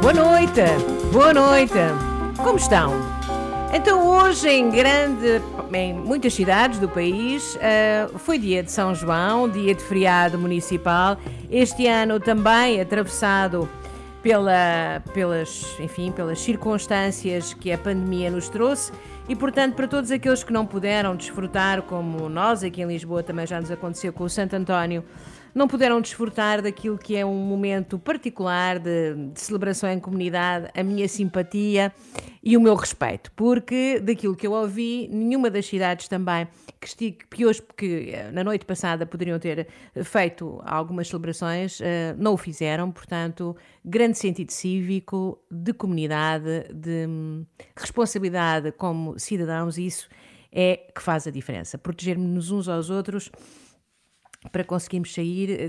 Boa noite, boa noite. Como estão? Então hoje em muitas cidades do país foi dia de São João, dia de feriado municipal. Este ano também atravessado pelas circunstâncias que a pandemia nos trouxe e, portanto, para todos aqueles que não puderam desfrutar, como nós aqui em Lisboa também já nos aconteceu com o Santo António, não puderam desfrutar daquilo que é um momento particular de celebração em comunidade, a minha simpatia e o meu respeito, porque daquilo que eu ouvi, nenhuma das cidades também que na noite passada poderiam ter feito algumas celebrações, não o fizeram, portanto, grande sentido cívico, de comunidade, de responsabilidade como cidadãos, isso é que faz a diferença, protegermos uns aos outros para conseguirmos sair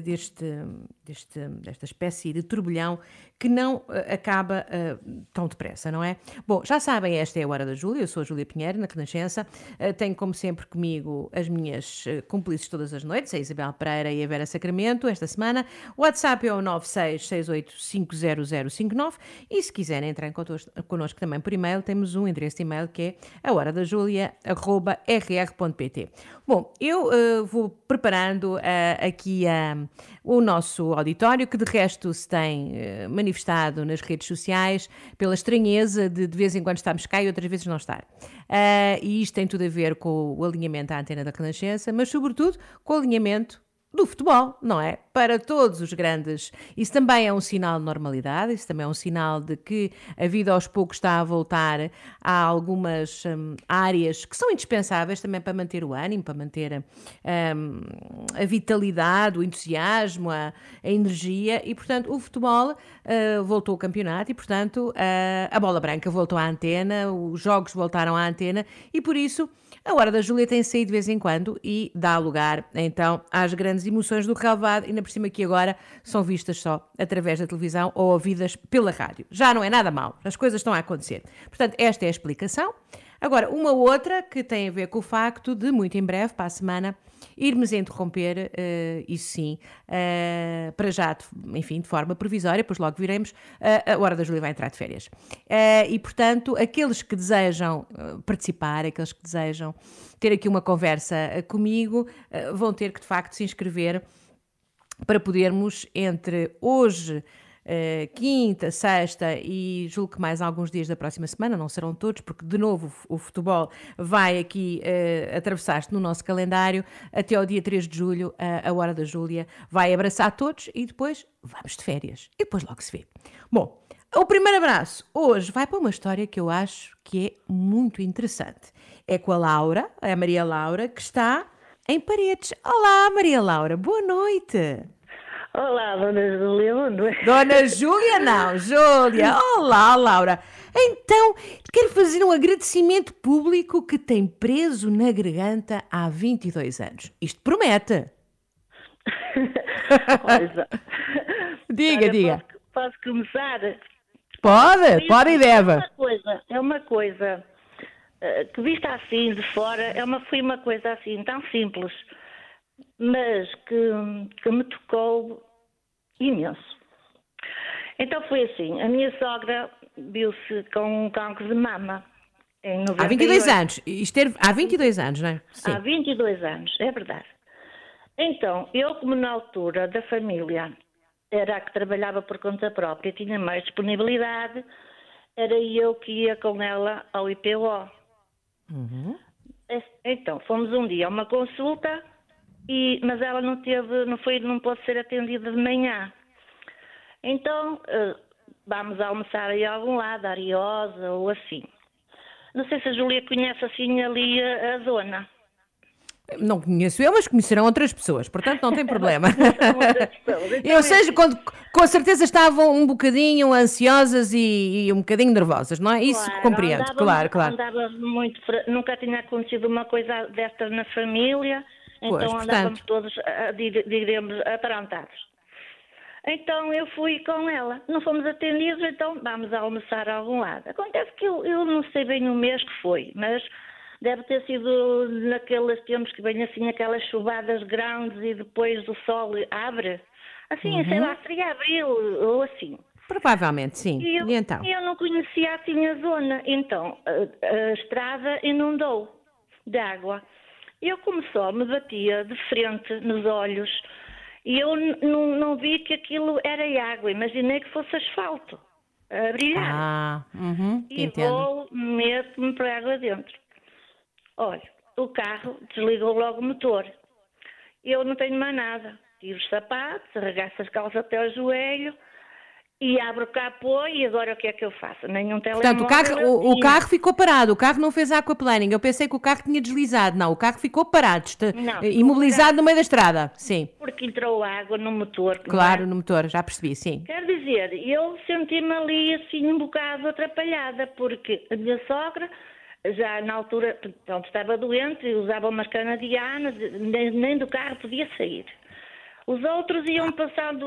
desta espécie de turbilhão que não acaba tão depressa, não é? Bom, já sabem, esta é a Hora da Júlia, eu sou a Júlia Pinheiro, na Renascença, tenho como sempre comigo as minhas cúmplices todas as noites, a Isabel Pereira e a Vera Sacramento, esta semana. O WhatsApp é o 966850059 e se quiserem entrar connosco também por e-mail, temos um endereço de e-mail que é ahoradajúlia@rr.pt. Bom, eu vou preparando aqui o nosso auditório, que de resto se tem manifestado nas redes sociais pela estranheza de vez em quando estarmos cá e outras vezes não estar. E isto tem tudo a ver com o alinhamento à antena da Renascença, mas sobretudo com o alinhamento do futebol, não é? Para todos os grandes. Isso também é um sinal de normalidade, isso também é um sinal de que a vida aos poucos está a voltar a algumas áreas que são indispensáveis também para manter o ânimo, para manter a vitalidade, o entusiasmo, a energia e, portanto, o futebol voltou ao campeonato e, portanto, a bola branca voltou à antena, os jogos voltaram à antena e, por isso, a Hora da Júlia tem saído de vez em quando e dá lugar, então, às grandes emoções do relvado, ainda por cima que agora são vistas só através da televisão ou ouvidas pela rádio. Já não é nada mal, as coisas estão a acontecer. Portanto, esta é a explicação. Agora, uma outra que tem a ver com o facto de, muito em breve, para a semana, irmos interromper, isso sim, para já, enfim, de forma provisória, depois logo viremos, a Hora da Júlia vai entrar de férias. E, portanto, aqueles que desejam participar, aqueles que desejam ter aqui uma conversa comigo, vão ter que, de facto, se inscrever para podermos, entre hoje, quinta, sexta e julgo que mais alguns dias da próxima semana, não serão todos, porque de novo o futebol vai aqui atravessar-se no nosso calendário, até ao dia 3 de julho, a Hora da Júlia vai abraçar todos e depois vamos de férias. E depois logo se vê. Bom, o primeiro abraço hoje vai para uma história que eu acho que é muito interessante. É com a Laura, a Maria Laura, que está em Paredes. Olá, Maria Laura, boa noite. Olá, Dona Júlia, boa noite. Dona Júlia não, Júlia. Olá, Laura. Então, quero fazer um agradecimento público que tem preso na garganta há 22 anos. Isto promete. Olha, Diga. Posso começar? Pode e deve. É uma coisa que vista assim de fora, foi uma coisa assim tão simples, mas que me tocou imenso. Então foi assim, a minha sogra viu-se com um cancro de mama em 98. Há 22 anos. Há 22 anos, não é? Sim. Há 22 anos, é verdade. Então, eu como na altura da família era a que trabalhava por conta própria, tinha mais disponibilidade, era eu que ia com ela ao IPO. Uhum. Então, fomos um dia a uma consulta, mas ela não pôde ser atendida de manhã. Então, vamos almoçar aí a algum lado, a Ariosa ou assim. Não sei se a Júlia conhece assim ali a zona. Não conheço eu, mas conhecerão outras pessoas, portanto não tem problema. Então, Eu sei, com certeza estavam um bocadinho ansiosas e um bocadinho nervosas, não é? Isso compreendo, claro. Andávamos muito, nunca tinha acontecido uma coisa destas na família, então andávamos todos, digamos, atarantados. Então eu fui com ela, não fomos atendidos, então vamos almoçar a algum lado. Acontece que eu não sei bem o mês que foi, mas deve ter sido naqueles tempos que vem assim aquelas chuvadas grandes e depois o sol abre. Assim, sei lá, seria abril ou assim. Provavelmente, sim. E então? Eu não conhecia assim a zona, então a estrada inundou de água. Eu, como só me batia de frente nos olhos, e eu não vi que aquilo era água, imaginei que fosse asfalto a brilhar. E entendo. meto-me para a água dentro. Olha, o carro desligou logo o motor. Eu não tenho mais nada. Tiro os sapatos, arregaço as calças até ao joelho e abro o capô e agora o que é que eu faço? Nenhum telemóvel. Portanto, o carro ficou parado, o carro não fez aquaplaning. Eu pensei que o carro tinha deslizado. Não, o carro ficou parado, imobilizado no meio da estrada. Sim. Porque entrou água no motor. Claro, no motor, já percebi, sim. Quer dizer, eu senti-me ali assim um bocado atrapalhada, porque a minha sogra, já na altura, pronto, estava doente, usava umas canadianas, nem do carro podia sair. Os outros iam passando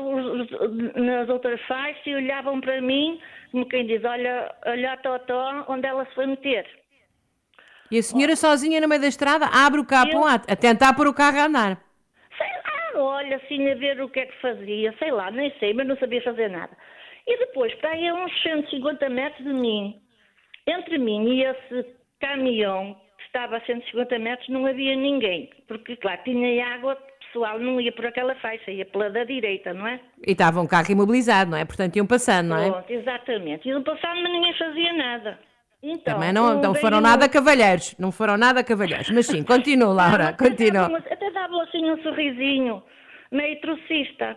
nas outras faixas e olhavam para mim, como quem diz, olha a Totó, onde ela se foi meter. E a senhora sozinha no meio da estrada abre o capô a tentar pôr o carro a andar. Sei lá, olha assim a ver o que é que fazia, sei lá, nem sei, mas não sabia fazer nada. E depois, para aí a uns 150 metros de mim, entre mim e esse caminhão que estava a 150 metros, não havia ninguém, porque, claro, tinha água. O pessoal não ia por aquela faixa, ia pela da direita, não é? E estava um carro imobilizado, não é? Portanto, iam passando, não é? Pronto, exatamente. Iam passando, mas ninguém fazia nada. Então, também não foram nada cavalheiros, não foram nada cavalheiros. Mas sim, continua, Laura, continua. Até dava assim um sorrisinho, meio trocista.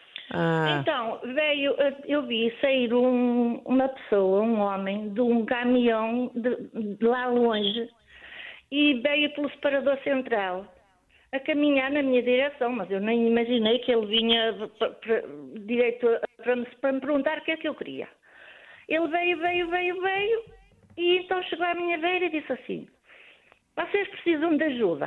Então, eu vi sair uma pessoa, um homem, de um caminhão de lá longe e veio pelo separador central a caminhar na minha direção, mas eu nem imaginei que ele vinha direito para me perguntar o que é que eu queria. Ele veio, e então chegou à minha beira e disse assim, vocês precisam de ajuda?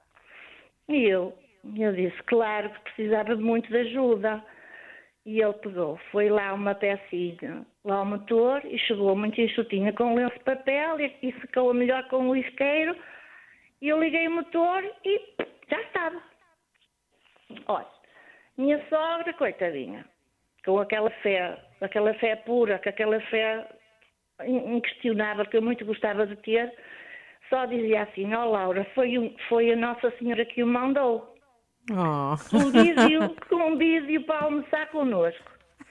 E eu disse, claro que precisava muito de ajuda. E ele pegou, foi lá uma pecinha, lá ao motor, e chegou muito enxutinha com um lenço de papel e secou-a melhor com o isqueiro. E eu liguei o motor e já estava. Olha, minha sogra, coitadinha, com aquela fé pura, com aquela fé inquestionável que eu muito gostava de ter, só dizia assim, Laura, foi a Nossa Senhora que o mandou. Um vídeo para almoçar connosco.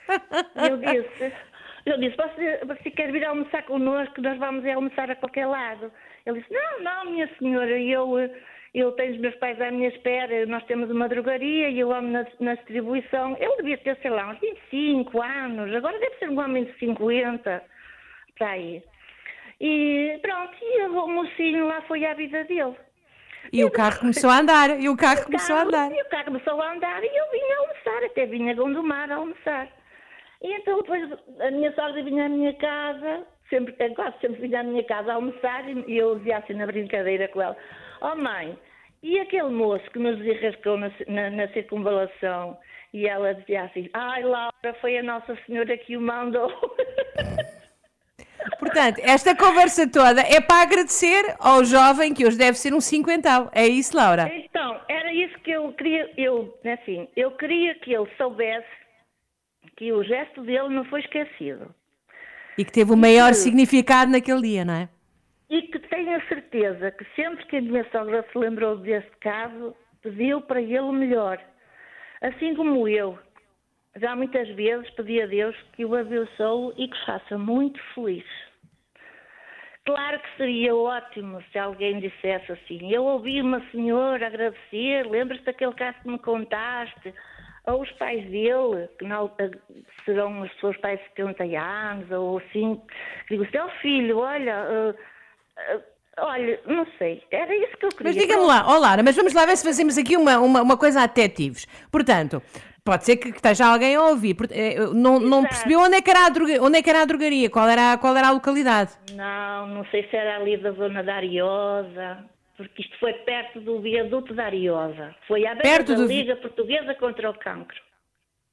Eu disse, você quer vir almoçar connosco, nós vamos almoçar a qualquer lado. Ele disse, não, minha senhora, eu tenho os meus pais à minha espera, nós temos uma drogaria e eu amo na distribuição. Ele devia ter, sei lá, uns 25 anos, agora deve ser um homem de 50, para aí. E pronto, e o mocinho lá foi à vida dele. E o carro começou a andar, E o carro começou a andar e eu vinha almoçar, até vinha a Gondomar a almoçar. E então depois a minha sogra vinha à minha casa, quase sempre vinha à minha casa a almoçar e eu dizia assim na brincadeira com ela, mãe, e aquele moço que nos enrascou na circunvalação? E ela dizia assim, Laura, foi a Nossa Senhora que o mandou. Portanto, esta conversa toda é para agradecer ao jovem que hoje deve ser um cinquentão. É isso, Laura? Então, era isso que eu queria, eu queria que ele soubesse que o gesto dele não foi esquecido. E que teve o maior significado naquele dia, não é? E que tenho a certeza que sempre que a minha sogra se lembrou deste caso, pediu para ele o melhor. Assim como eu, já muitas vezes pedi a Deus que o abençoe e que o faça muito feliz. Claro que seria ótimo se alguém dissesse assim, eu ouvi uma senhora agradecer, lembras-te daquele caso que me contaste? Ou os pais dele, que não, serão os seus pais de 70 anos, ou assim, digo, seu filho, olha, não sei, era isso que eu queria. Mas diga-me lá, Lara, mas vamos lá ver se fazemos aqui uma coisa a detetives. Portanto, pode ser que esteja alguém a ouvir, não percebeu onde é que era a drogaria, qual era a localidade? Não sei se era ali da zona da Ariosa, porque isto foi perto do viaduto da Ariosa. Foi à beira da Liga Portuguesa contra o Cancro.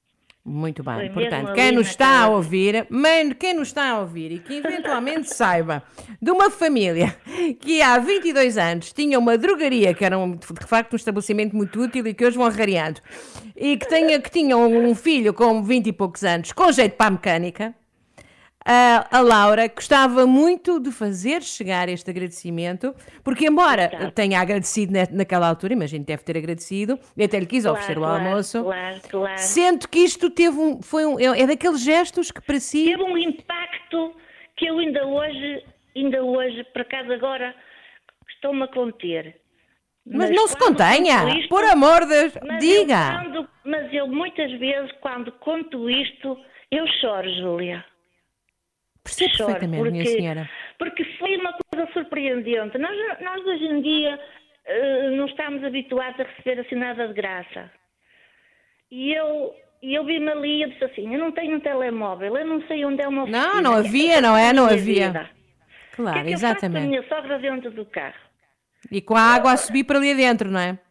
Muito bem. Foi Portanto, mesmo quem ali nos está a naquela... ouvir, quem nos está a ouvir e que eventualmente saiba de uma família que há 22 anos tinha uma drogaria, que era de facto um estabelecimento muito útil e que hoje vão rareando, e que tinha um filho com 20 e poucos anos, com jeito para a mecânica, a Laura gostava muito de fazer chegar este agradecimento, porque embora tenha agradecido naquela altura, imagino que deve ter agradecido, e até lhe quis oferecer o almoço, Claro. sento que isto é daqueles gestos que para si... Teve um impacto que eu ainda hoje, por acaso agora, estou-me a conter. Mas não se contenha, por amor de Deus, diga! Mas eu muitas vezes, quando conto isto, eu choro, Júlia. Percebo perfeitamente, minha senhora. Porque foi uma coisa surpreendente. Nós hoje em dia não estamos habituados a receber assim nada de graça. E eu vi-me ali e eu disse assim, eu não tenho um telemóvel, eu não sei onde é uma oficina. Não havia, não é? Não havia. Claro, que é que exatamente. Eu faço a minha sogra dentro do carro. E com a água a subir para ali adentro, não é?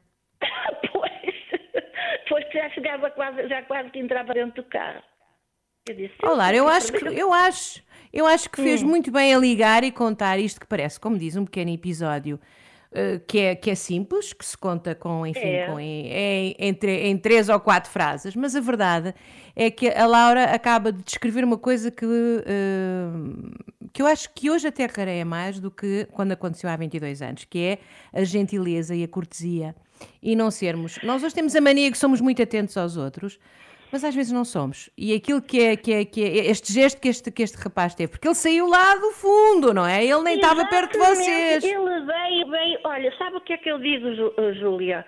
Pois já quase que entrava dentro do carro. Eu disse, Olá, eu acho que fez muito bem a ligar e contar isto que parece, como diz, um pequeno episódio que é simples, que se conta em 3 ou 4 frases, mas a verdade é que a Laura acaba de descrever uma coisa que eu acho que hoje até rareia mais do que quando aconteceu há 22 anos, que é a gentileza e a cortesia. E não sermos... Nós hoje temos a mania que somos muito atentos aos outros, mas às vezes não somos. E aquilo que é este gesto que este rapaz teve, porque ele saiu lá do fundo, não é? Ele nem estava perto de vocês. Ele veio, olha, sabe o que é que eu digo, Júlia?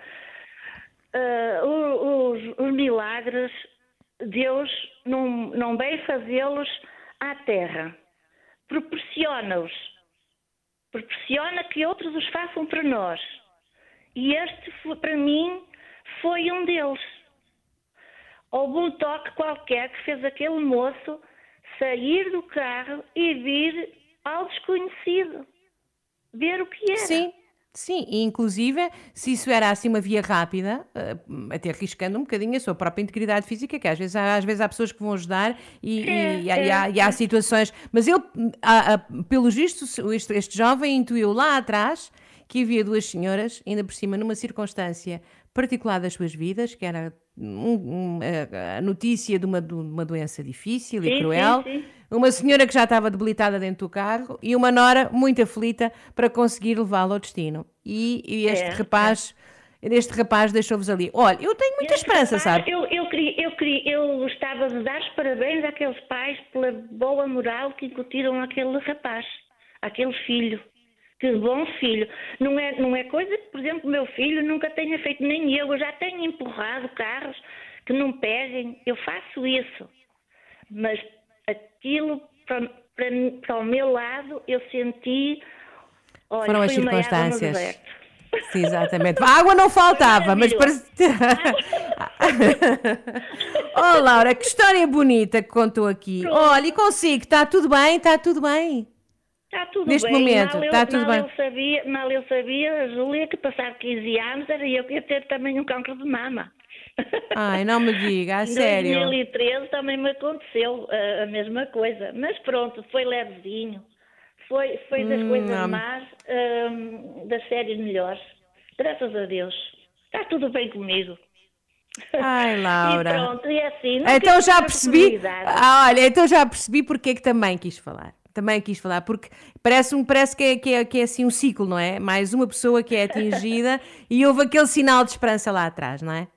Os milagres, Deus não veio fazê-los à terra. Proporciona-os. Proporciona que outros os façam para nós. E este, para mim, foi um deles. Houve um toque qualquer que fez aquele moço sair do carro e vir ao desconhecido. Ver o que era. Sim, e inclusive, se isso era assim uma via rápida, até arriscando um bocadinho a sua própria integridade física, que às vezes há pessoas que vão ajudar e há situações... Mas ele, pelos vistos, este jovem intuiu lá atrás que havia 2 senhoras, ainda por cima numa circunstância particular das suas vidas, que era a notícia de uma doença difícil e cruel, uma senhora que já estava debilitada dentro do carro e uma nora muito aflita para conseguir levá-la ao destino. E este rapaz deixou-vos ali. Olha, eu tenho muita esperança, sabe? Eu gostava de dar os parabéns àqueles pais pela boa moral que incutiram àquele rapaz, àquele filho. Que bom filho. Não é coisa que, por exemplo, o meu filho nunca tenha feito, nem eu. Eu já tenho empurrado carros que não peguem. Eu faço isso. Mas aquilo, para o meu lado, eu senti... Olha, foram as circunstâncias. Sim, exatamente. A água não faltava, mas parece... Oh, Laura, que história bonita que contou aqui. Pronto. Olha, e consigo, está tudo bem? Está tudo bem? Está tudo neste bem. momento, está tudo bem. Mal eu sabia, Júlia, que passado 15 anos era eu que ia ter também um cancro de mama. Ai, não me diga, a sério. Em 2013 também me aconteceu a mesma coisa, mas pronto, foi levezinho. Foi das coisas más, das séries melhores. Graças a Deus. Está tudo bem comigo. Ai, Laura. E pronto, e assim. Então já percebi. Olha, então já percebi porque é que também quis falar. Porque parece que é assim um ciclo, não é? Mais uma pessoa que é atingida e houve aquele sinal de esperança lá atrás, não é?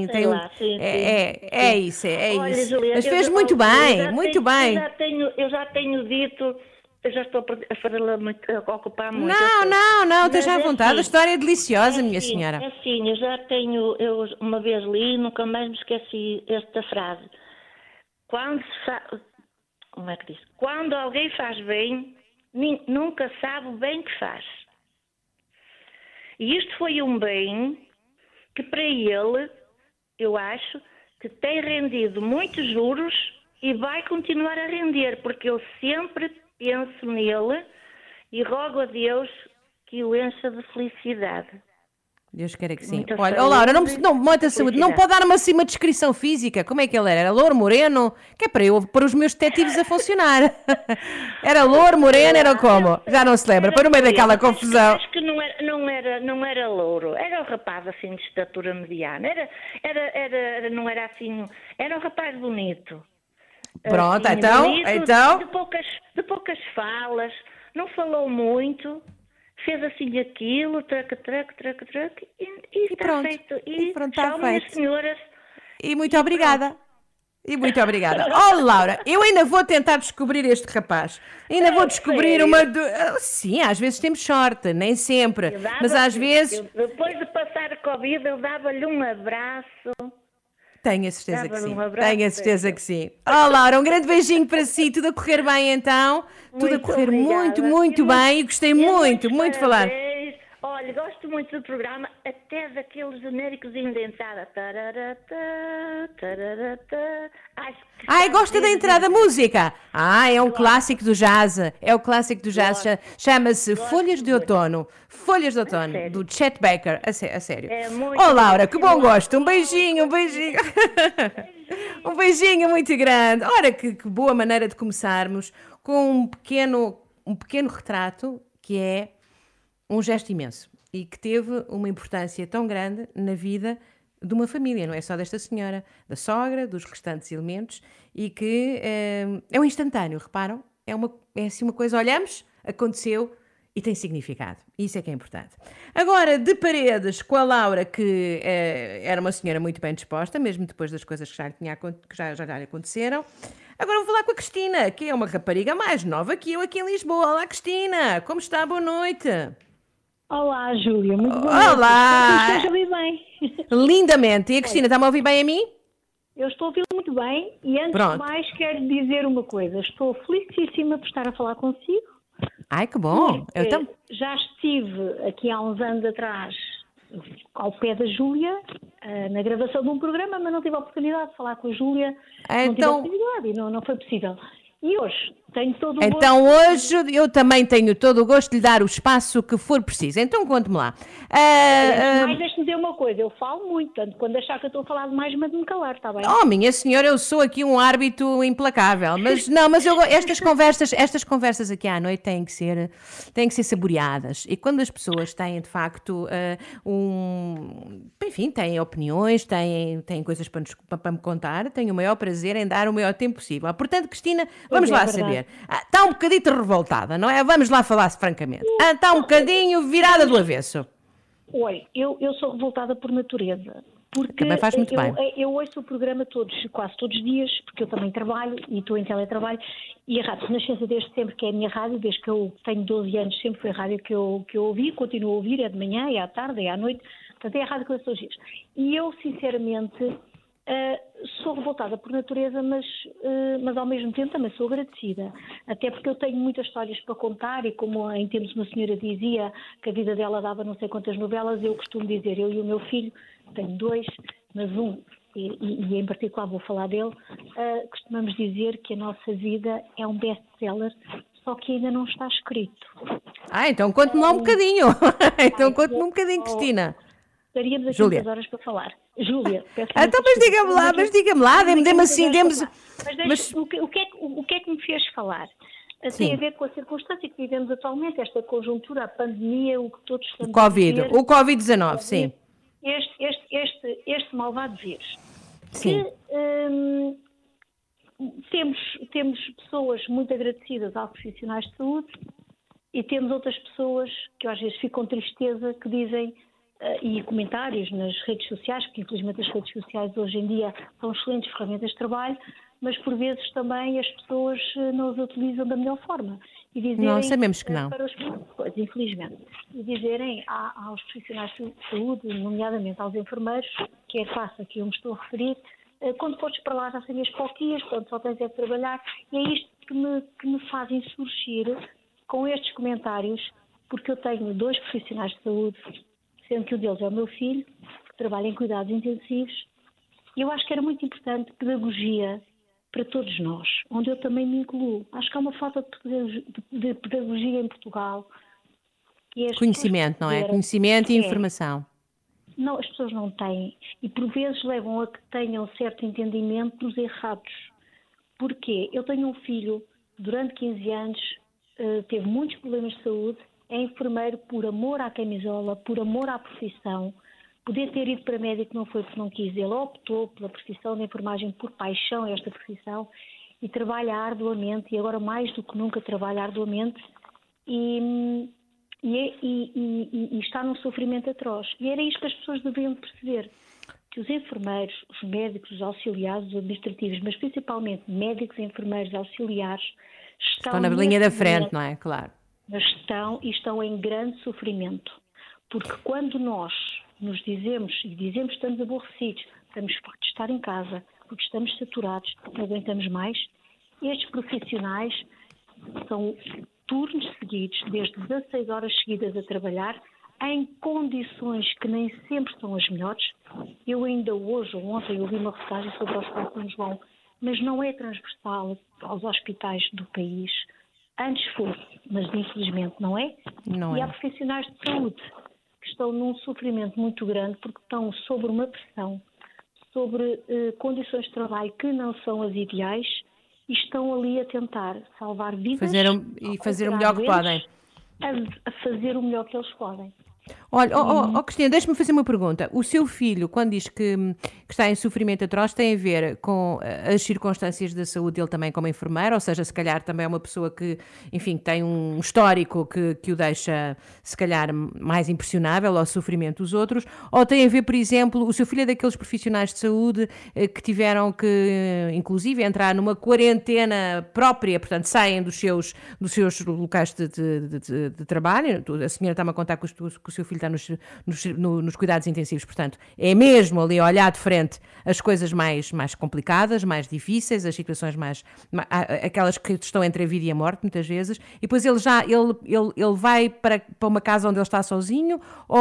É isso. Olha, Julia, mas fez muito bem. Eu já tenho dito, eu já estou a ocupar muito. Não, esteja à vontade, assim, a história é deliciosa, minha senhora. Assim, eu uma vez li e nunca mais me esqueci esta frase. Como é que diz? Quando alguém faz bem, nunca sabe o bem que faz. E isto foi um bem que para ele, eu acho, que tem rendido muitos juros e vai continuar a render, porque eu sempre penso nele e rogo a Deus que o encha de felicidade. Deus queira que sim. Muita Olha, saúde, Laura, muita saúde. Não felicidade. pode dar-me assim uma descrição física. Como é que ele era? Era louro, moreno? Que é para eu pôr os meus detetives a funcionar. Era louro, moreno, era como? Já não se lembra, para no meio daquela confusão. Acho que não era louro. Era um rapaz assim de estatura mediana. Não era assim. Era um rapaz bonito. Pronto, Assim, então, bonito, então. De poucas falas. Não falou muito. Fez assim aquilo, traque, e está Pronto. feito. E pronto, está Tchau, minhas feito. senhoras. E muito obrigada. E muito obrigada. Oh, Laura, eu ainda vou tentar descobrir este rapaz. Ainda vou descobrir Sério? uma... Sim, às vezes temos sorte, nem sempre. Mas às vezes... Depois de passar a Covid, eu dava-lhe um abraço. Tenho a certeza que Dava-lhe sim. um abraço. Tenho a certeza que sim. Oh, Laura, um grande beijinho para si. Tudo a correr bem então. Tudo a Muito correr obrigada. muito bem. E gostei muito muitos de falar. parabéns. Olha, gosto muito do programa, até daqueles genéricos indentados. Ai, gosta da entrada música? Ah, é um clássico do jazz. É o clássico do jazz. Chama-se Folhas de Outono. Folhas de Outono, do Chet Baker. A sério. É muito Oh, Laura, que bom emocionante. gosto. Um beijinho, um beijinho. Um beijinho muito grande. Ora, que boa maneira de começarmos com um pequeno retrato que é um gesto imenso e que teve uma importância tão grande na vida de uma família, não é só desta senhora, da sogra, dos restantes elementos, e que é um instantâneo, reparam? É assim uma coisa, olhamos, aconteceu e tem significado. Isso é que é importante. Agora, de paredes com a Laura, que era uma senhora muito bem disposta, mesmo depois das coisas que já lhe aconteceram. Agora vou falar com a Cristina, que é uma rapariga mais nova que eu aqui em Lisboa. Olá, Cristina! Como está? Boa noite! Olá, Júlia, muito boa noite. Olá! Espero que esteja a ouvir bem. Lindamente! E a Cristina, está-me a ouvir bem a mim? Eu estou a ouvi-lo muito bem e antes Pronto. de mais quero dizer uma coisa. Estou felicíssima por estar a falar consigo. Ai, que bom! Eu também. Já estive aqui há uns anos atrás ao pé da Júlia, na gravação de um programa, mas não tive a oportunidade de falar com a Júlia. Não tive a oportunidade e não foi possível. E hoje tenho todo o gosto. Então hoje eu também tenho todo o gosto de lhe dar o espaço que for preciso. Então conte-me lá. Mas deixe-me dizer uma coisa, eu falo muito, tanto quando achar que eu estou a falar demais, mande-me calar, está bem? Oh, minha senhora, eu sou aqui um árbitro implacável, mas não, estas conversas aqui à noite têm que ser saboreadas. E quando as pessoas têm de facto enfim, têm opiniões, têm coisas para me contar, tenho o maior prazer em dar o maior tempo possível. Portanto, Cristina, vamos lá saber. Está um bocadito revoltada, não é? Vamos lá falar francamente. Está um bocadinho virada do avesso. Olha, eu sou revoltada por natureza. Porque também faz muito bem. Eu ouço o programa quase todos os dias, porque eu também trabalho e estou em teletrabalho, e a Rádio Renascença desde sempre, que é a minha rádio, desde que eu tenho 12 anos, sempre foi a rádio que eu ouvi, continuo a ouvir, é de manhã, é à tarde, é à noite, portanto é a rádio que eu ouço todos os dias. E eu, sinceramente, sou revoltada por natureza, mas ao mesmo tempo também sou agradecida, até porque eu tenho muitas histórias para contar e como em tempos uma senhora dizia que a vida dela dava não sei quantas novelas, eu costumo dizer, eu e o meu filho, tenho dois, mas e em particular vou falar dele, costumamos dizer que a nossa vida é um best-seller, só que ainda não está escrito. Então conte-me lá um bocadinho. Então conte-me um bocadinho, Cristina. Estaríamos aqui muitas horas para falar. Júlia, peço então, mas diga-me lá, dê-me assim, Mas o que é que me fez falar? Tem a ver com a circunstância que vivemos atualmente, esta conjuntura, a pandemia, o que todos estamos a viver. O Covid-19, sim. Este malvado vírus. Sim. Que, temos pessoas muito agradecidas aos profissionais de saúde e temos outras pessoas que às vezes ficam com tristeza, que dizem, e comentários nas redes sociais, porque infelizmente as redes sociais hoje em dia são excelentes ferramentas de trabalho, mas por vezes também as pessoas não as utilizam da melhor forma. E dizerem, não, sabemos que não. Pois, infelizmente. E dizerem aos profissionais de saúde, nomeadamente aos enfermeiros, que é a classe a que eu me estou a referir, quando fores para lá já sabias pouquinhas, portanto só tens é de trabalhar. E é isto que me faz insurgir com estes comentários, porque eu tenho 2 profissionais de saúde, sendo que um deles é o meu filho, que trabalha em cuidados intensivos, e eu acho que era muito importante pedagogia para todos nós, onde eu também me incluo. Acho que há uma falta de pedagogia em Portugal. Conhecimento, não é? Conhecimento e informação. Não, as pessoas não têm. E por vezes levam a que tenham certo entendimento dos errados. Porquê? Eu tenho um filho, durante 15 anos, teve muitos problemas de saúde, é enfermeiro por amor à camisola, por amor à profissão. Poder ter ido para médico não foi porque não quis. Ele optou pela profissão de enfermagem por paixão a esta profissão e trabalha arduamente, e agora mais do que nunca trabalha arduamente e está num sofrimento atroz. E era isto que as pessoas deveriam perceber, que os enfermeiros, os médicos, os auxiliares, os administrativos, mas principalmente médicos, enfermeiros, auxiliares, estão na linha da frente, não é? Claro. Mas estão em grande sofrimento. Porque quando nós nos dizemos que estamos aborrecidos, estamos fartos de estar em casa, porque estamos saturados, porque não aguentamos mais, estes profissionais são turnos seguidos, desde 16 horas seguidas a trabalhar, em condições que nem sempre são as melhores. Eu ainda hoje ou ontem ouvi uma reportagem sobre o Hospital São João, mas não é transversal aos hospitais do país. Antes fosse, mas infelizmente não é. Não e é. há profissionais de saúde que estão num sofrimento muito grande porque estão sobre uma pressão, sobre condições de trabalho que não são as ideais e estão ali a tentar salvar vidas. Fazer o melhor que podem. A fazer o melhor que eles podem. Olha, Cristina, deixa-me fazer uma pergunta. O seu filho, quando diz que está em sofrimento atroz, tem a ver com as circunstâncias da saúde dele também como enfermeiro, ou seja, se calhar também é uma pessoa que, enfim, tem um histórico que o deixa, se calhar, mais impressionável ao sofrimento dos outros, ou tem a ver, por exemplo, o seu filho é daqueles profissionais de saúde que tiveram que, inclusive, entrar numa quarentena própria, portanto, saem dos seus locais de trabalho. A senhora está-me a contar que o seu filho está nos cuidados intensivos, portanto, é mesmo ali olhar de frente as coisas mais complicadas, mais difíceis, as situações aquelas que estão entre a vida e a morte, muitas vezes, e depois ele vai para uma casa onde ele está sozinho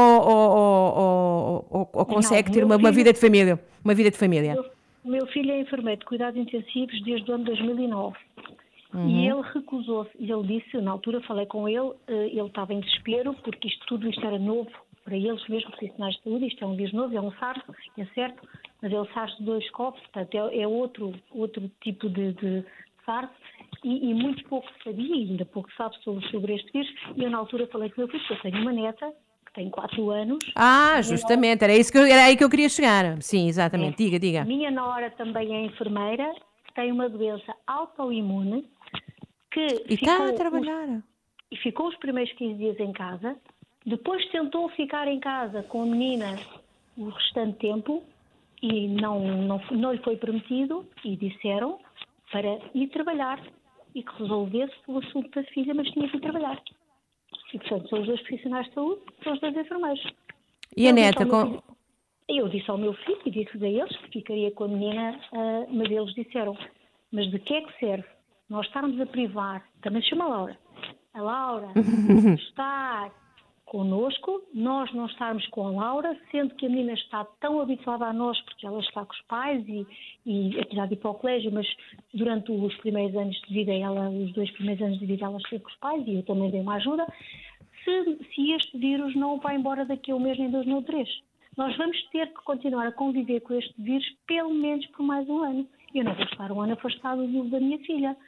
ou consegue ter uma vida de família? Uma vida de família. O meu filho é enfermeiro de cuidados intensivos desde o ano 2009. E ele recusou-se, ele disse, na altura falei com ele estava em desespero, porque tudo isto era novo para eles mesmo, profissionais de saúde, isto é um vírus novo, é um SARS, é certo, mas é o SARS-2-CoV, portanto é outro tipo de SARS, e muito pouco se sabia, e ainda pouco se sabe sobre este vírus, e eu na altura falei com o meu filho, porque eu tenho uma neta, que tem 4 anos. Justamente, era aí que eu queria chegar. Sim, exatamente, diga. A minha nora também é enfermeira, tem uma doença autoimune, e está a trabalhar. E ficou os primeiros 15 dias em casa, depois tentou ficar em casa com a menina o restante tempo e não lhe foi permitido e disseram para ir trabalhar e que resolvesse o assunto da filha, mas tinha que ir trabalhar. E, portanto, são os 2 profissionais de saúde, são os 2 enfermeiros. E a neta? Eu disse ao meu filho e disse a eles que ficaria com a menina, mas eles disseram, mas de que é que serve nós estarmos a privar, também se chama Laura, a Laura estar connosco, nós não estarmos com a Laura, sendo que a menina está tão habituada a nós, porque ela está com os pais e apesar de ir para o colégio, mas durante os primeiros anos de vida, os 2 primeiros anos de vida ela esteve com os pais e eu também dei uma ajuda, se este vírus não vai embora daqui a um mês, nem 2, nem 3. Nós vamos ter que continuar a conviver com este vírus pelo menos por mais um ano. Eu não vou estar um ano afastado da minha filha.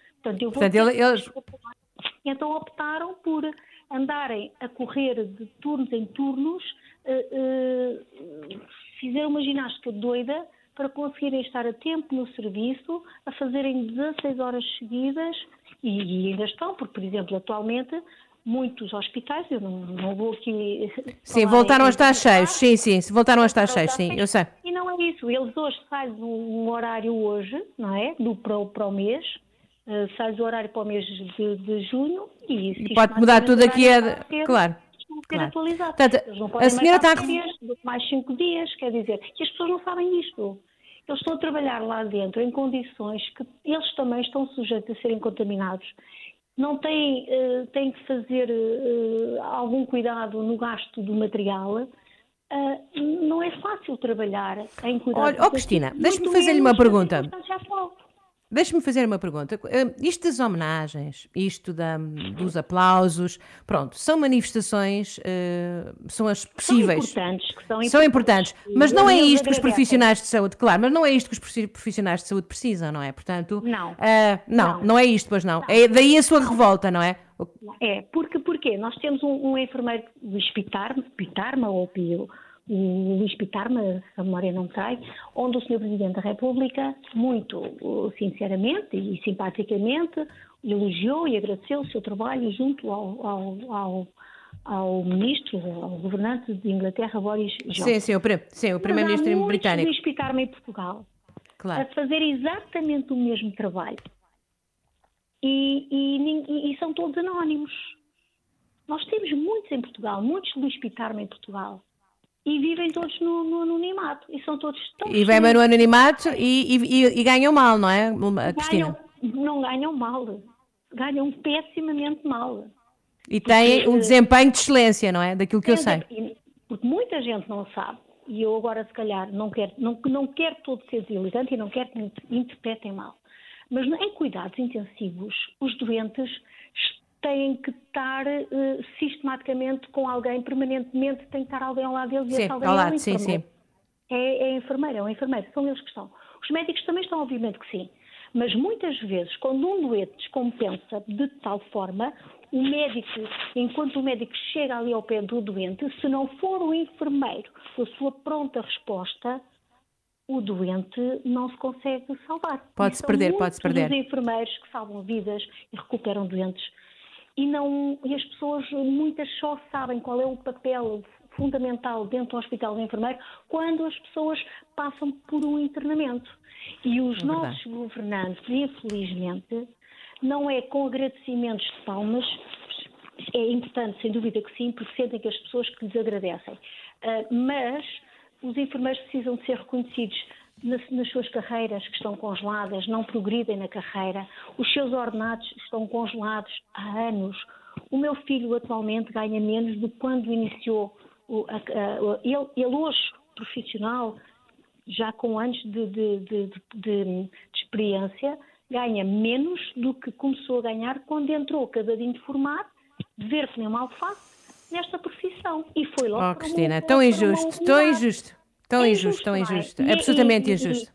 Então optaram por andarem a correr de turnos em turnos, fizeram uma ginástica doida para conseguirem estar a tempo no serviço, a fazerem 16 horas seguidas e ainda estão, porque, por exemplo, atualmente muitos hospitais, eu não vou aqui... Sim, voltaram a estar cheios, sim, voltaram a estar cheios, sim, eu sei. E não é isso, eles hoje saem um horário hoje, não é, para o mês, sai o horário para o mês de junho e pode mudar tudo aqui, claro. Ser atualizado. Portanto, eles não podem a senhora está mais 5 dias, quer dizer, e as pessoas não sabem isto. Eles estão a trabalhar lá dentro em condições que eles também estão sujeitos a serem contaminados. Não têm que fazer algum cuidado no gasto do material. Não é fácil trabalhar em cuidados. Olha, Cristina, deixa-me fazer-lhe uma pergunta. Deixa-me fazer uma pergunta. Isto das homenagens, dos aplausos, pronto, são manifestações, são as possíveis. São importantes, mas não é isto que os profissionais de saúde, claro, mas não é isto que os profissionais de saúde precisam, não é? Portanto, não é isto, pois não. É daí a sua revolta, não é? Porque nós temos um enfermeiro, Luís Pitarma, ou Pio, o Luís Pitarma, se a memória não trai, onde o Sr. Presidente da República, muito sinceramente e simpaticamente, elogiou e agradeceu o seu trabalho junto ao ministro, ao governante de Inglaterra, Boris Johnson. Sim, o primeiro-ministro britânico. Luís Pitarma em Portugal, claro, a fazer exatamente o mesmo trabalho. E são todos anónimos. Nós temos muitos em Portugal, muitos Luís Pitarma em Portugal. E vivem todos no anonimato. E são todos tão... E vêm no anonimato e ganham mal, não é, Cristina? Não ganham mal. Ganham pessimamente mal. E têm um desempenho de excelência, não é? Daquilo que eu sei. Porque muita gente não sabe. E eu agora, se calhar, não quero todo ser deselegante e não quero que me interpretem mal. Mas em cuidados intensivos, os doentes têm que estar sistematicamente com alguém, permanentemente tem que estar alguém ao lado deles. Sim, e alguém ao lado, sim. É a enfermeira, é o enfermeiro, são eles que estão. Os médicos também estão, obviamente que sim, mas muitas vezes, quando um doente descompensa de tal forma, o médico, enquanto o médico chega ali ao pé do doente, se não for o enfermeiro com a sua pronta resposta, o doente não se consegue salvar. Pode-se perder. Os enfermeiros que salvam vidas e recuperam doentes. E as pessoas, muitas só sabem qual é o papel fundamental dentro do hospital do enfermeiro quando as pessoas passam por um internamento. E os nossos governantes, infelizmente, não é com agradecimentos de palmas, é importante, sem dúvida que sim, porque sentem que as pessoas que lhes agradecem. Mas os enfermeiros precisam de ser reconhecidos nas suas carreiras, que estão congeladas, não progridem na carreira. Os seus ordenados estão congelados há anos. O meu filho atualmente ganha menos do que quando iniciou. Ele hoje, profissional, já com anos de experiência, ganha menos do que começou a ganhar quando entrou acabadinho de formar, verde nem uma alface, nesta profissão. E foi logo para Cristina, tão injusto. Absolutamente injusto.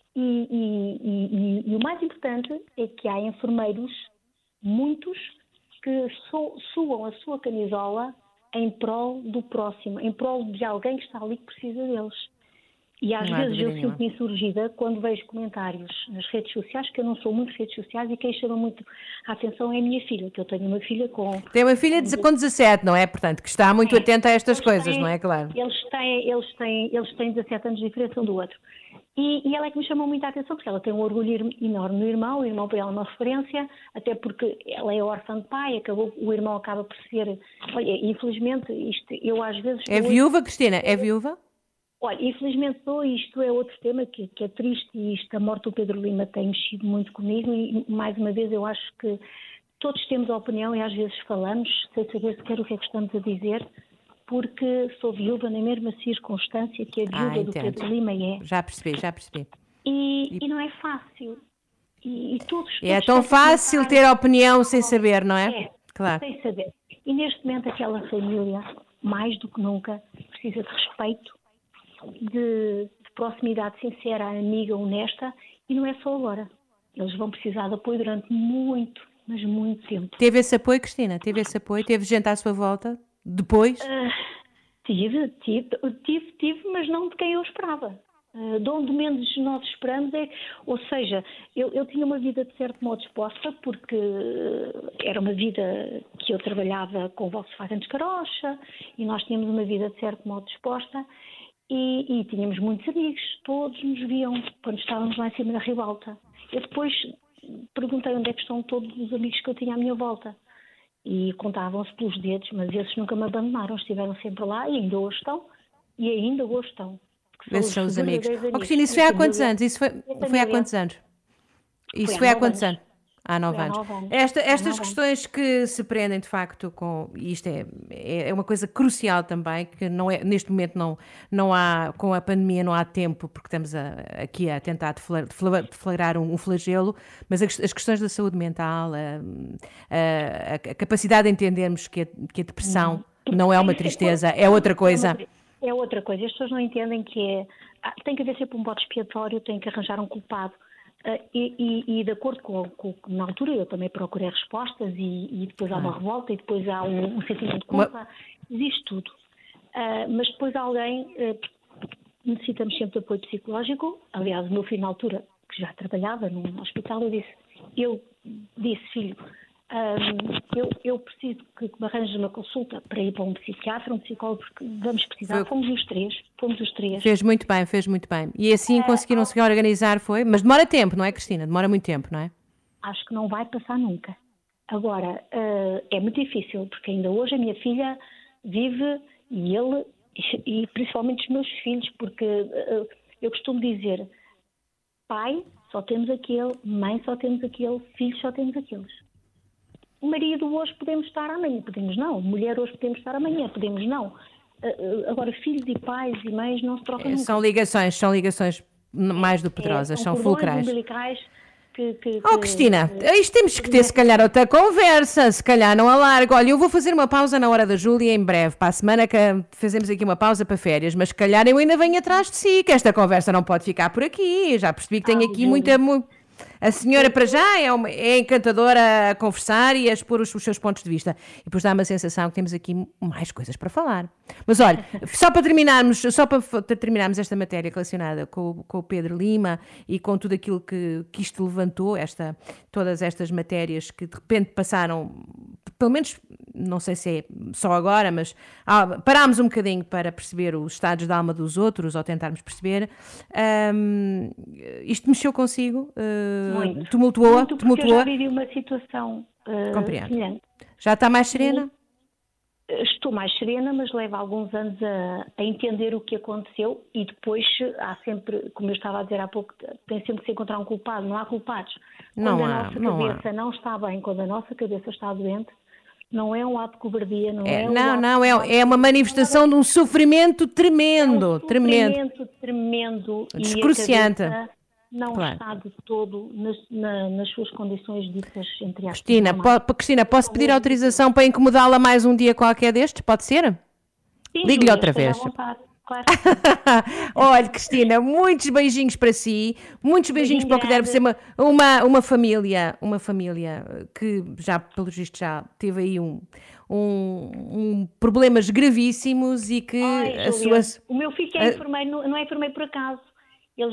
E o mais importante é que há enfermeiros, muitos, que suam a sua camisola em prol do próximo, em prol de alguém que está ali que precisa deles. E às vezes eu sinto-me insurgida quando vejo comentários nas redes sociais, que eu não sou muito redes sociais, e quem chama muito a atenção é a minha filha, que eu tenho uma filha com... Tem uma filha com 17, não é? Portanto, que está muito atenta a estas coisas, não é? Claro. Eles têm 17 anos de diferença um do outro. E ela é que me chamou muito a atenção, porque ela tem um orgulho enorme no irmão, o irmão para ela é uma referência, até porque ela é órfã de pai, o irmão acaba por ser... Olha, infelizmente, eu às vezes... É viúva, Cristina? É viúva? Olha, infelizmente isto é outro tema que é triste, e a morte do Pedro Lima tem mexido muito comigo, e mais uma vez eu acho que todos temos opinião e às vezes falamos sem saber sequer o que é que estamos a dizer, porque sou viúva na mesma circunstância que a viúva do Pedro Lima é. Já percebi. E não é fácil. E todos é tão fácil ter opinião sem saber, não é? É, claro. Sem saber. E neste momento aquela família, mais do que nunca, precisa de respeito, de proximidade sincera, amiga, honesta, e não é só agora. Eles vão precisar de apoio durante muito, mas muito tempo. Teve esse apoio, Cristina? Teve esse apoio? Teve gente à sua volta? Depois? Tive, mas não de quem eu esperava. De onde menos nós esperamos ou seja, eu tinha uma vida de certo modo exposta, porque era uma vida que eu trabalhava com o Volkswagen de Carocha, e nós tínhamos uma vida de certo modo exposta, e tínhamos muitos amigos, todos nos viam quando estávamos lá em cima da ribalta. Eu depois perguntei onde é que estão todos os amigos que eu tinha à minha volta, e contavam-se pelos dedos, mas esses nunca me abandonaram, estiveram sempre lá, e ainda hoje estão. Esses são os amigos. Cristina, isso foi há quantos anos? Isso foi há quantos anos? Isso foi há quantos anos? Há 9 Há anos. 9 anos. Estas questões que se prendem de facto com. E isto é uma coisa crucial também, que não é, neste momento não há, com a pandemia não há tempo, porque estamos aqui a tentar deflagrar um flagelo, mas as questões da saúde mental, a capacidade de entendermos que a depressão não é uma tristeza, é outra coisa. É outra coisa. As pessoas não entendem que tem que haver sempre um bode expiatório, tem que arranjar um culpado. E de acordo com na altura eu também procurei respostas e depois há uma revolta e depois há um sentimento de culpa, existe tudo. Mas depois alguém, necessitamos sempre de apoio psicológico. Aliás, o meu filho na altura, que já trabalhava num hospital, eu disse, filho, eu preciso que me arranjes uma consulta para ir para um psiquiatra, um psicólogo, porque vamos precisar. Fomos os três. Fez muito bem. E assim conseguiram se organizar, foi? Mas demora tempo, não é, Cristina? Demora muito tempo, não é? Acho que não vai passar nunca. Agora, é muito difícil, porque ainda hoje a minha filha vive, e ele, e principalmente os meus filhos, porque eu costumo dizer, pai, só temos aquele, mãe, só temos aquele, filhos, só temos aqueles. Marido hoje podemos estar, amanhã podemos não. Mulher hoje podemos estar, amanhã podemos não. Agora, filhos e pais e mães não se trocam nunca. São ligações mais do poderosas, são fulcrais. Cristina, isto temos que ter se calhar outra conversa, se calhar não alargo. Olha, eu vou fazer uma pausa na hora da Júlia em breve, para a semana que fazemos aqui uma pausa para férias, mas se calhar eu ainda venho atrás de si, que esta conversa não pode ficar por aqui. Já percebi que tenho aqui muita... A senhora, para já, é encantadora a conversar e a expor os seus pontos de vista. E depois dá-me a sensação que temos aqui mais coisas para falar. Mas olha, só para terminarmos esta matéria relacionada com o Pedro Lima e com tudo aquilo que isto levantou, todas estas matérias que de repente passaram, pelo menos, não sei se é só agora, mas parámos um bocadinho para perceber os estados de alma dos outros, ou tentarmos perceber. Isto mexeu consigo? Muito. Tumultuou? Porque eu já vivi uma situação semelhante. Já está mais serena? Estou mais serena, mas leva alguns anos a entender o que aconteceu e depois há sempre, como eu estava a dizer há pouco, tem sempre que se encontrar um culpado, não há culpados. Quando a nossa cabeça não está bem, quando a nossa cabeça está doente, não é um ato de cobardia, é uma manifestação de um sofrimento tremendo, tremendo. Excruciante. Não está de todo nas suas condições ditas, entre aspas. Cristina, posso pedir autorização para incomodá-la mais um dia qualquer destes? Pode ser? Sim, ligue-lhe outra vez. Claro. Olha, Cristina, muitos beijinhos para si, muitos beijinhos para o que deve ser uma família que já, pelo visto, já teve aí problemas gravíssimos e que o meu filho que é enfermeiro, não é enfermeiro por acaso. Ele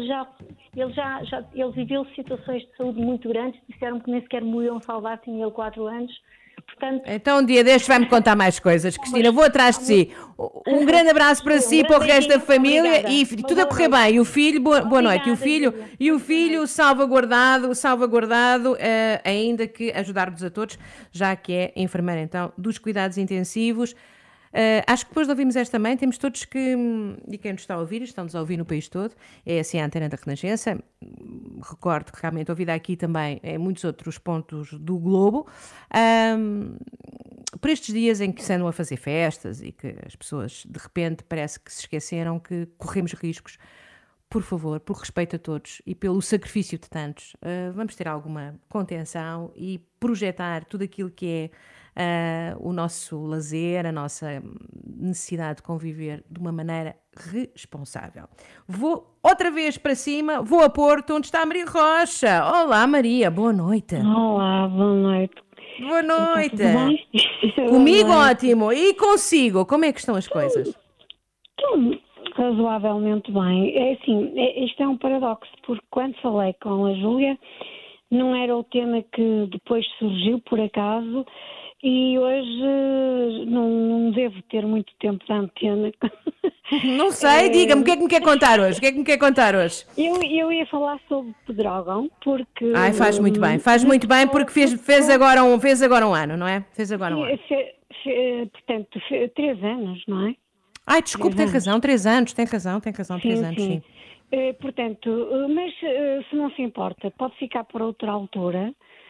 viveu situações de saúde muito grandes, disseram que nem sequer me iam salvar, tinha ele 4 anos. Portanto, então um dia destes vai-me contar mais coisas, Cristina, vou atrás de si. Um grande abraço para si, para o resto da família. Obrigada. E tudo a correr bem. E o filho, boa noite. E o filho salvaguardado, ainda que ajudar-vos a todos, já que é enfermeira então dos cuidados intensivos. Acho que depois de ouvirmos esta também, temos todos que, e quem nos está a ouvir, estão-nos a ouvir no país todo, é assim a antena da Renascença, recordo que realmente ouvida aqui também em muitos outros pontos do globo, por estes dias em que se andam a fazer festas e que as pessoas de repente parece que se esqueceram que corremos riscos. Por favor, por respeito a todos e pelo sacrifício de tantos, vamos ter alguma contenção e projetar tudo aquilo que é o nosso lazer, a nossa necessidade de conviver de uma maneira responsável. Vou outra vez para cima, vou a Porto, onde está a Maria Rocha. Olá, Maria, boa noite. Olá, boa noite. Boa noite. Comigo, ótimo. E consigo, como é que estão as coisas? Tudo razoavelmente bem. É assim, isto é um paradoxo, porque quando falei com a Júlia, não era o tema que depois surgiu, por acaso, e hoje não devo ter muito tempo de antena. Não sei, diga-me, o que é que me quer contar hoje? Eu ia falar sobre Pedrógão, porque... faz muito bem, porque fez agora um ano, não é? Fez agora um ano. Portanto, 3 anos, não é? Desculpe, tem razão, 3 anos, tem razão, 3 anos, sim. Portanto, mas se não se importa, pode ficar por outra altura,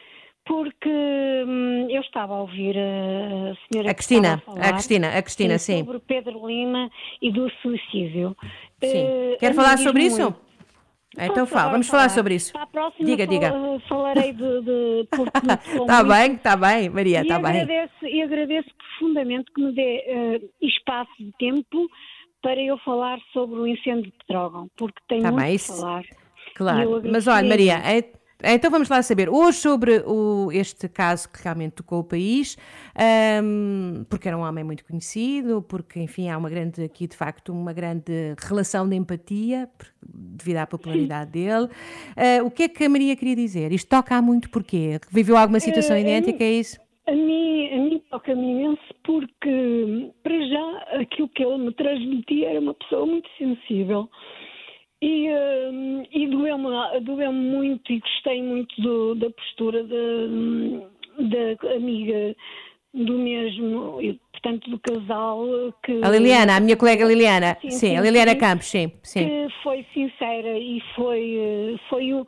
porque eu estava a ouvir a senhora A Cristina, que estava a falar, a Cristina, sim. sobre Pedro Lima e do suicídio. Sim. Quer falar sobre isso? Muito. Então vamos falar sobre isso. Para a próxima Diga. Falarei porque Está bem, Maria, está bem. E agradeço profundamente que me dê espaço de tempo para eu falar sobre o incêndio de Pedrógão, porque tenho muito a falar. Claro, mas olha, Maria, então vamos lá saber, hoje sobre este caso que realmente tocou o país, porque era um homem muito conhecido, porque, enfim, há aqui de facto uma grande relação de empatia, devido à popularidade dele. O que é que a Maria queria dizer? Isto toca muito porquê? Viveu alguma situação idêntica, é isso? A mim toca-me imenso porque, para já, aquilo que ele me transmitia era uma pessoa muito sensível. E doeu-me muito e gostei muito da postura da amiga do mesmo, portanto, do casal. A Liliana, a minha colega Liliana. Sim, a Liliana Campos, sim. Que foi sincera e foi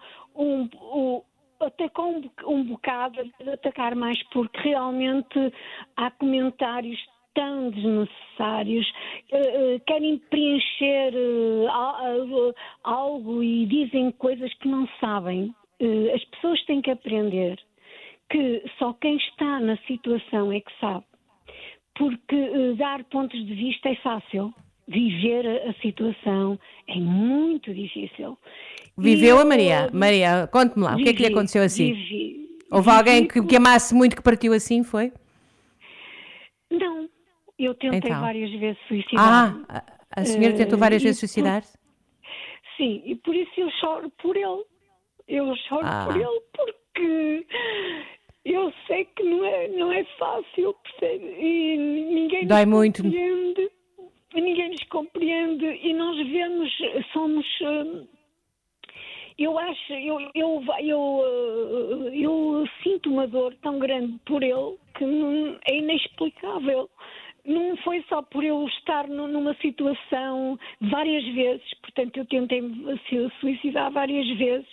atacou um bocado, a atacar mais, porque realmente há comentários tão desnecessários, querem preencher algo e dizem coisas que não sabem. As pessoas têm que aprender que só quem está na situação é que sabe, porque dar pontos de vista é fácil, viver a situação é muito difícil. Viveu a Maria? Maria, conte-me lá, o que é que lhe aconteceu assim? Houve alguém que amasse muito que partiu assim, foi? Não. Eu tentei várias vezes suicidar. A senhora tentou várias vezes suicidar-se? Sim, e por isso eu choro por ele. Eu choro por ele porque eu sei que não é fácil, percebe? E ninguém Dói muito. Compreende. Ninguém nos compreende e nós somos... Eu acho, eu sinto uma dor tão grande por ele que é inexplicável. Não foi só por eu estar numa situação várias vezes, portanto eu tentei suicidar várias vezes.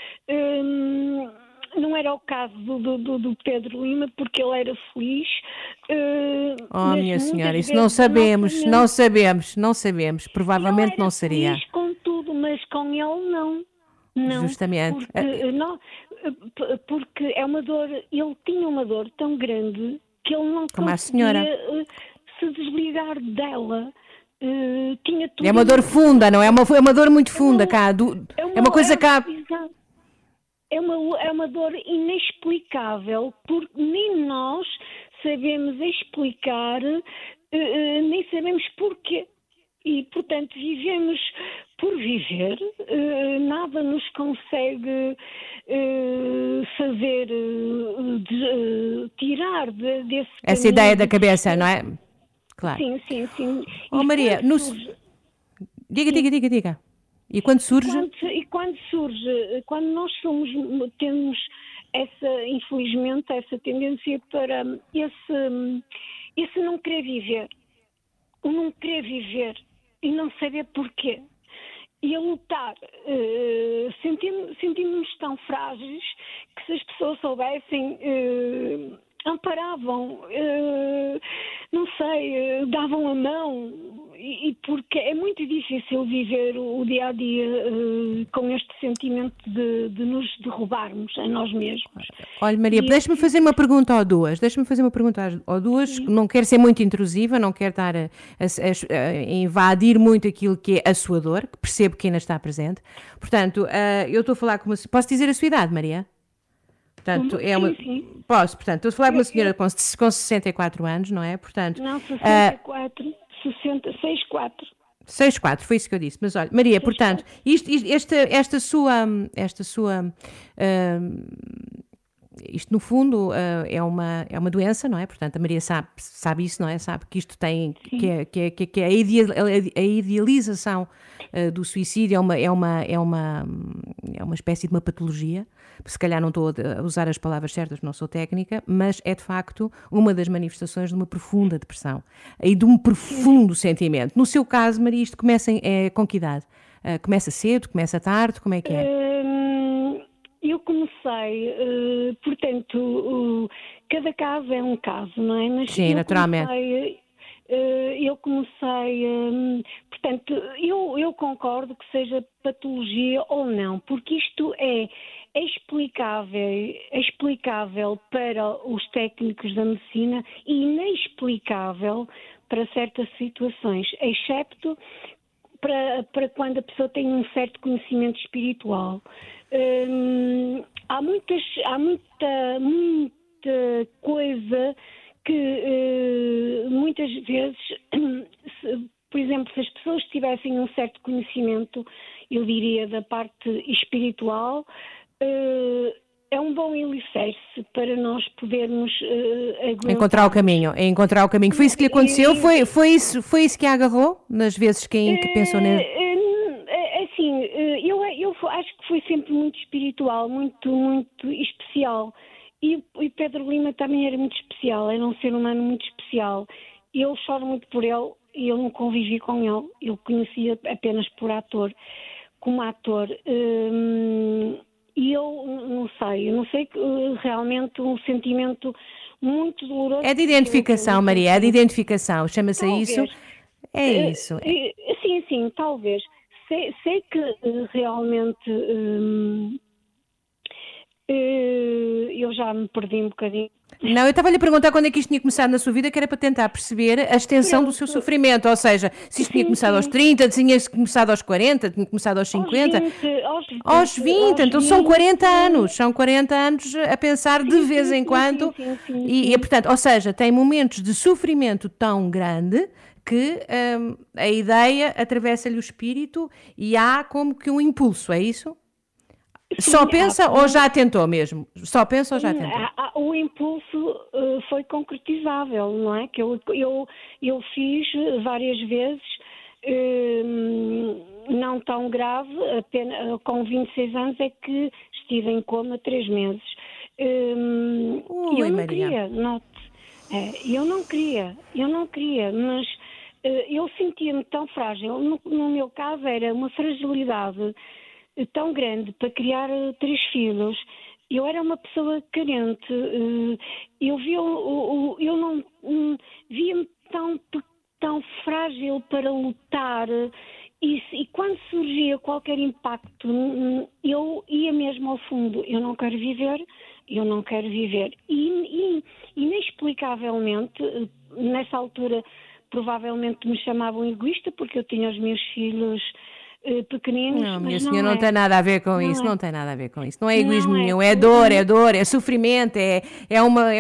Não era o caso do Pedro Lima, porque ele era feliz. Minha senhora, isso não sabemos, provavelmente não seria. Feliz com tudo, mas com ele não. Não, justamente. Porque é uma dor, ele tinha uma dor tão grande que ele não como conseguia se desligar dela. Tinha tudo. É uma dor funda, não é? É uma dor muito funda, cá. É uma coisa cá. É uma dor inexplicável, porque nem nós sabemos explicar, nem sabemos porquê. E, portanto, vivemos por viver, nada nos consegue fazer tirar desse essa ideia da cabeça, não é? Claro. Sim. Maria, diga. E quando surge? Quando nós temos infelizmente, essa tendência para esse não querer viver. O não querer viver e não saber porquê. E a lutar, sentimos-nos tão frágeis que se as pessoas soubessem, amparavam, não sei, davam a mão, e porque é muito difícil viver o dia-a-dia com este sentimento de nos derrubarmos a nós mesmos. Olha, Maria, deixa-me fazer uma pergunta ou duas. Sim. Não quero ser muito intrusiva, não quero estar a invadir muito aquilo que é a sua dor, que percebo que ainda está presente. Portanto, eu estou a falar com uma... Posso dizer a sua idade, Maria? Portanto, Sim. Posso, portanto, estou a falar com uma senhora com 64 anos, não é? Portanto, não, 64, 64. 64, foi isso que eu disse. Mas olha, Maria, portanto, esta sua isto no fundo é uma doença, não é? Portanto, a Maria sabe isso, não é? Sabe que isto tem, que a idealização do suicídio é uma espécie de uma patologia. Se calhar não estou a usar as palavras certas, não sou técnica, mas é de facto uma das manifestações de uma profunda depressão e de um profundo sentimento. No seu caso, Maria, isto começa com que idade? Começa cedo, começa tarde, como é que é? eu comecei, portanto, cada caso é um caso, não é? Mas Sim, naturalmente. Eu comecei, portanto, eu concordo que seja patologia ou não, porque isto é explicável para os técnicos da medicina e inexplicável para certas situações, excepto para quando a pessoa tem um certo conhecimento espiritual. Há muita coisa que muitas vezes, por exemplo, se as pessoas tivessem um certo conhecimento, eu diria, da parte espiritual, é um bom alicerce para nós podermos Encontrar o caminho, Foi isso que lhe aconteceu? Foi isso que a agarrou nas vezes que pensou nele? Assim, eu acho que foi sempre muito espiritual, muito, muito especial. E Pedro Lima também era muito especial, era um ser humano muito especial. Eu choro muito por ele e eu não convivi com ele. Eu conhecia apenas como ator. E eu não sei realmente um sentimento muito doloroso. É de identificação, Maria, é de identificação, chama-se isso. É isso. Sim, talvez. Sei que realmente eu já me perdi um bocadinho. Não, eu estava-lhe a perguntar quando é que isto tinha começado na sua vida, que era para tentar perceber a extensão do seu sofrimento, ou seja, se isto tinha começado aos 30, tinha começado aos 40, tinha começado aos 50, aos 20, então são 40 anos a pensar de vez em quando, e portanto, ou seja, tem momentos de sofrimento tão grande que a ideia atravessa-lhe o espírito e há como que um impulso, é isso? Sim, só pensa ou já tentou mesmo? Só pensa ou já tentou? O impulso foi concretizável, não é? Que eu fiz várias vezes, não tão grave, apenas com 26 anos é que estive em coma 3 meses. Eu não queria, note. Eu não queria, mas eu sentia-me tão frágil. No meu caso era uma fragilidade tão grande para criar 3 filhos. Eu era uma pessoa carente. Eu não via-me tão frágil para lutar. E quando surgia qualquer impacto, eu ia mesmo ao fundo. Eu não quero viver. E inexplicavelmente, nessa altura, provavelmente me chamavam egoísta, porque eu tinha os meus filhos pequeninos. Não, minha mas senhora, não tem nada a ver com isso, não tem nada a ver com isso. Não é egoísmo nenhum, é dor, é sofrimento, é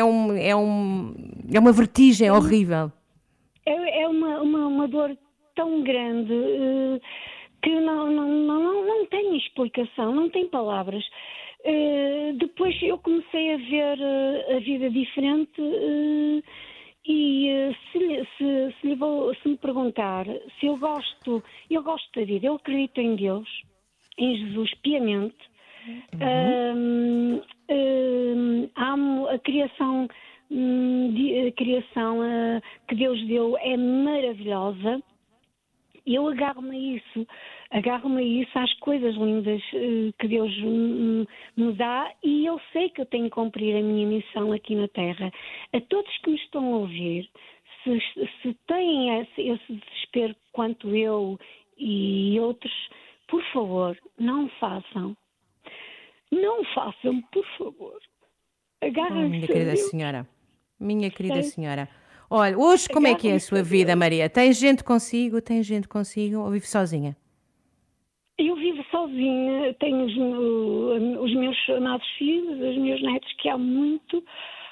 uma vertigem horrível. É uma dor tão grande que não tem explicação, não tem palavras. Depois eu comecei a ver a vida diferente e se me perguntar se eu gosto da vida, eu acredito em Deus, em Jesus piamente. Amo a criação, que Deus deu, é maravilhosa. Eu agarro-me a isso, às coisas lindas que Deus me dá, e eu sei que eu tenho que cumprir a minha missão aqui na Terra. A todos que me estão a ouvir, se têm esse desespero quanto eu e outros, por favor, não façam. Não façam, por favor. Agarrem-se a Deus. Minha querida senhora. Olha, hoje como é que é a sua vida, Maria? Tem gente consigo ou vive sozinha? Eu vivo sozinha, tenho os meus amados filhos, os meus netos, que amo muito.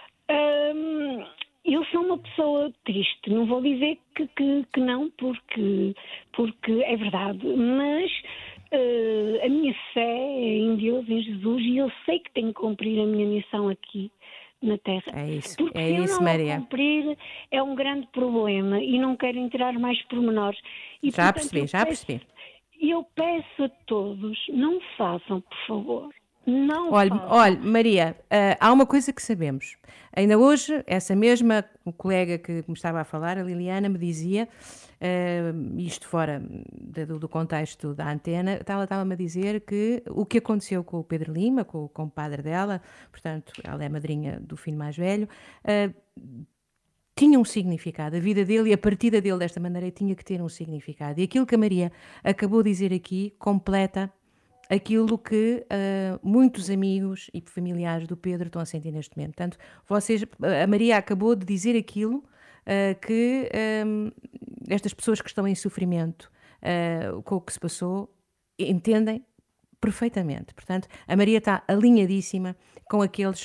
Eu sou uma pessoa triste, não vou dizer que não, porque é verdade, mas a minha fé é em Deus, em Jesus, e eu sei que tenho que cumprir a minha missão aqui na Terra. É isso, porque é se isso, eu não Maria. a cumprir, é um grande problema e não quero entrar mais pormenores. E, já percebi. Eu peço a todos, não façam, por favor. Não Olha, Maria, há uma coisa que sabemos. Ainda hoje, essa mesma colega que me estava a falar, a Liliana, me dizia, isto fora do contexto da antena, ela estava-me a dizer que o que aconteceu com o Pedro Lima, com o compadre dela, portanto, ela é a madrinha do filho mais velho, tinha um significado. A vida dele e a partida dele desta maneira tinha que ter um significado. E aquilo que a Maria acabou de dizer aqui completa aquilo que muitos amigos e familiares do Pedro estão a sentir neste momento. Portanto, a Maria acabou de dizer aquilo que estas pessoas que estão em sofrimento com o que se passou entendem perfeitamente. Portanto, a Maria está alinhadíssima com aqueles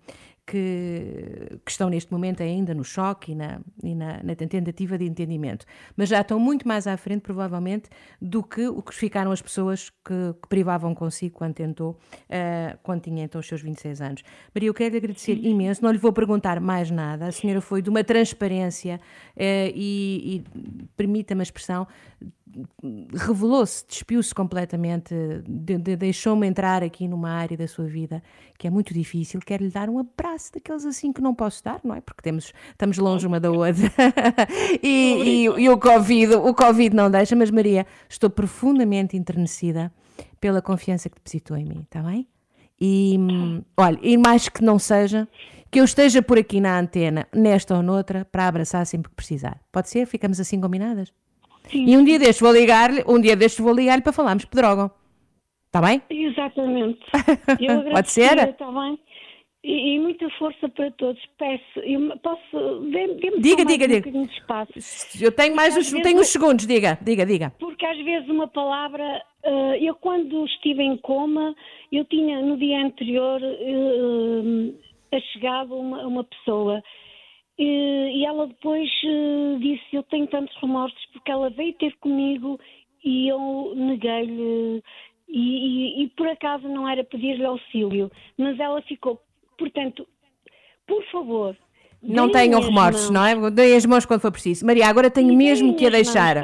que estão neste momento ainda no choque e na tentativa de entendimento. Mas já estão muito mais à frente, provavelmente, do que o que ficaram as pessoas que privavam consigo quando tinha então os seus 26 anos. Maria, eu quero lhe agradecer imenso, não lhe vou perguntar mais nada. A senhora foi de uma transparência e permita-me a expressão, revelou-se, despiu-se completamente, deixou-me entrar aqui numa área da sua vida que é muito difícil. Quero lhe dar um abraço daqueles assim que não posso dar, não é? Porque estamos longe uma da outra e o Covid não deixa, mas Maria, estou profundamente enternecida pela confiança que depositou em mim, está bem? E olha, e mais que não seja, que eu esteja por aqui na antena, nesta ou noutra, para abraçar sempre que precisar. Pode ser? Ficamos assim combinadas? Sim. E um dia destes vou ligar-lhe para falarmos pedrógão. Está bem? Exatamente. Eu Pode ser? Está bem? E muita força para todos. Peço, dê-me diga. um bocadinho de espaço. Eu tenho uns segundos, diga. Porque às vezes uma palavra, eu quando estive em coma, eu tinha no dia anterior achegado uma pessoa. E ela depois disse, eu tenho tantos remorsos porque ela veio ter comigo e eu neguei-lhe e por acaso não era pedir-lhe auxílio, mas ela ficou. Portanto, por favor, não tenham remorsos, não é? Deem as mãos quando for preciso. Maria, agora tenho mesmo que a deixar.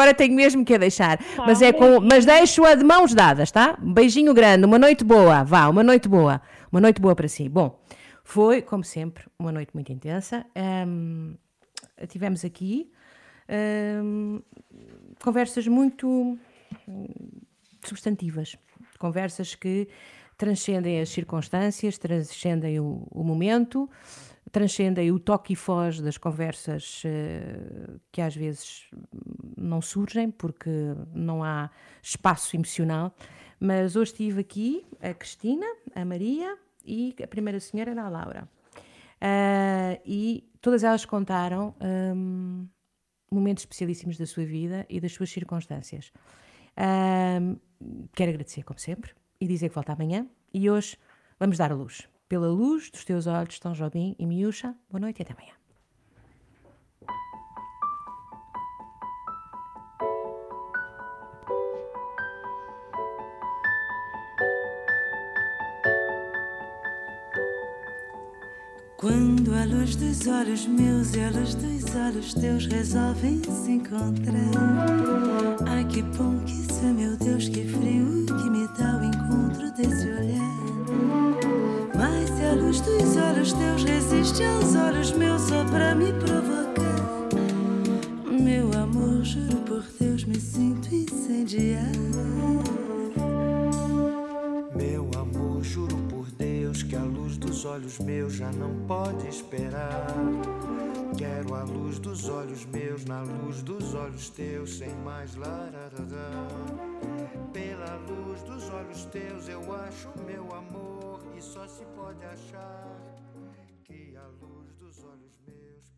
Mas deixo-a de mãos dadas, tá? Um beijinho grande, uma noite boa. Uma noite boa para si. Bom, foi, como sempre, uma noite muito intensa. Tivemos aqui conversas muito substantivas, conversas que transcendem as circunstâncias, transcendem o momento, transcendem o toque e foz das conversas que às vezes não surgem porque não há espaço emocional. Mas hoje tive aqui a Cristina, a Maria e a primeira senhora era a Laura. E todas elas contaram momentos especialíssimos da sua vida e das suas circunstâncias. Quero agradecer, como sempre, e dizer que volta amanhã. E hoje vamos dar a luz. Pela luz dos teus olhos, Tom Jobim e Miúcha. Boa noite e até amanhã. Quando a luz dos olhos meus e a luz dos olhos teus resolvem se encontrar. Ai que bom que isso é, meu Deus, que frio que me dá o encontro desse olhar. Mas se a luz dos olhos teus resiste aos olhos meus só pra me provocar, meu amor, juro por Deus, me sinto incendiar. Meu amor, juro por Deus que a luz dos olhos meus já não pode esperar. Quero a luz dos olhos meus na luz dos olhos teus, sem mais lararará. Pela luz dos olhos teus eu acho meu amor, e só se pode achar que a luz dos olhos meus